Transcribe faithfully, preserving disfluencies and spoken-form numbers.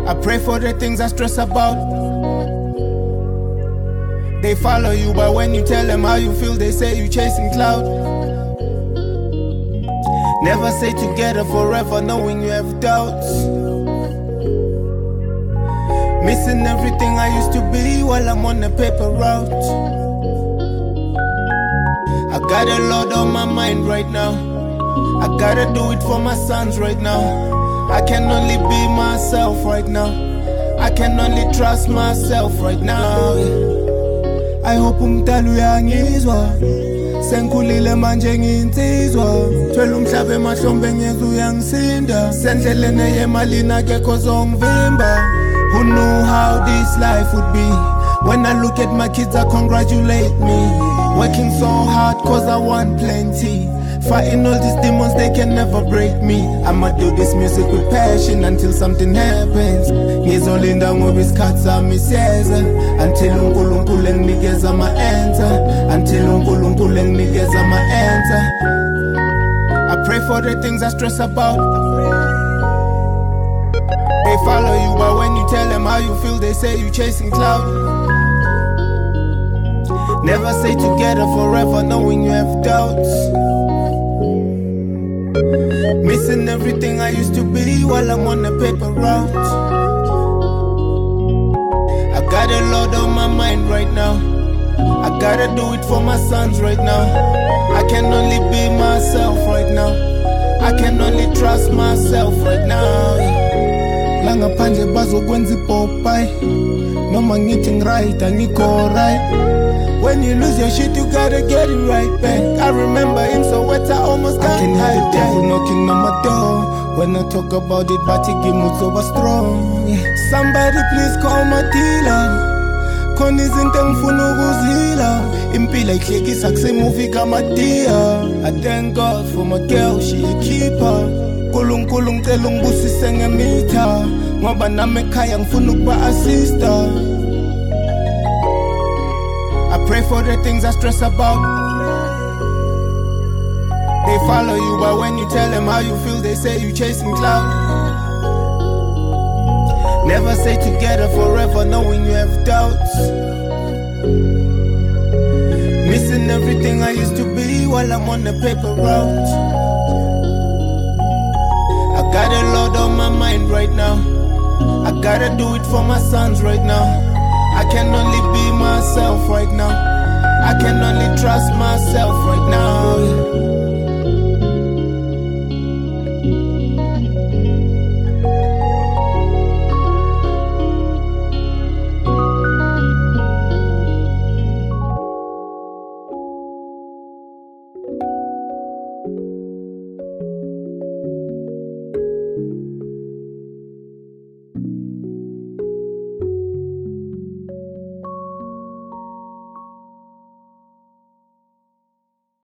I pray for the things I stress about. They follow you, but when you tell them how you feel, they say you chasing clout. Never say together forever, knowing you have doubts. Missing everything I used to be while I'm on the paper route. I got a lot on my mind right now. I gotta do it for my sons right now. I can only be myself right now. I can only trust myself right now. I hope umdala uyangizwa. Sengikhulile manje nginsizwa. Thwele umhlaba emahlombe ngiyezwa uyangisinda. Sendleleni yemalini akekho zongivimba. Who knew how this life would be? When I look at my kids, I congratulate me. Working so hard cause I want plenty. Fighting all these demons, they can never break me. I'ma do this music with passion until something happens. Ngizolinda ngoba isikhathi sami siyeza. Until uNkulunkulu enginikeza my answer. Until uNkulunkulu enginikeza my answer. I pray for the things I stress about. They follow you, but when you tell them how you feel, they say you chasing clout. Never say together forever, knowing you have doubts. Missing everything I used to be while I'm on the paper route. I got a lot on my mind right now. I gotta do it for my sons right now. I can only be myself right now. I can only trust myself right now. Langa panje bazokwenza ipopai. Noma ngithi ngiright angikho right. When you lose your shit, you gotta get it right back. I remember in Soweto, I almost got I can hear the devil knocking on my door. When I talk about it, but he give me so strong. Somebody please call my dealer. Khona izinto engifuna ukuzila. Impilo ihlekisa kusemufika madia. I thank God for my girl, she a keeper. Nkulunkulu ngicela ungibusise ngemitha. Ngoba nami ekhaya ngifuna ukuba assista. I pray for the things I stress about. They follow you, but when you tell them how you feel, they say you chasing clout. Never say together forever, knowing you have doubts. Missing everything I used to be while I'm on the paper route. I got a lot on my mind right now. I gotta do it for my sons right now. I can only be myself right now. I can only trust myself right now. you